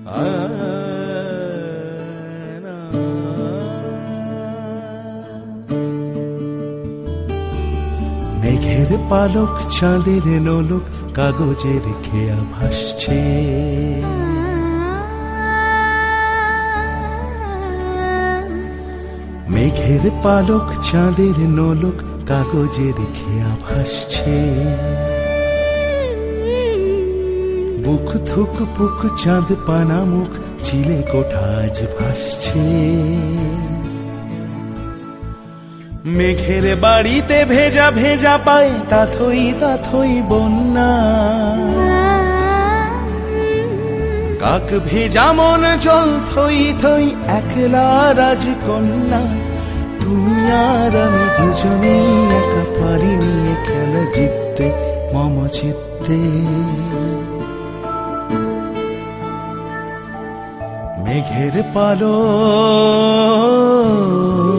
মেঘের পালক চাঁদের নোলক কাগজের খেয়া ভাসছে, মেঘের পালক চাঁদের নোলক কাগজের খেয়া ভাসছে। বুক থুক পুক চাঁদ পানা মুখ চিলে কোঠাজ ভাসছে। মেঘের বাড়িতে ভেজা ভেজা পায় তাথই তাথই বন্যা, কাক ভেজা মন জল থই থই একলা রাজকন্যা। তুমি আর আমি দুজনেই একা পারিনি খেলা জিততে মম চিত্তে। মেঘের পালক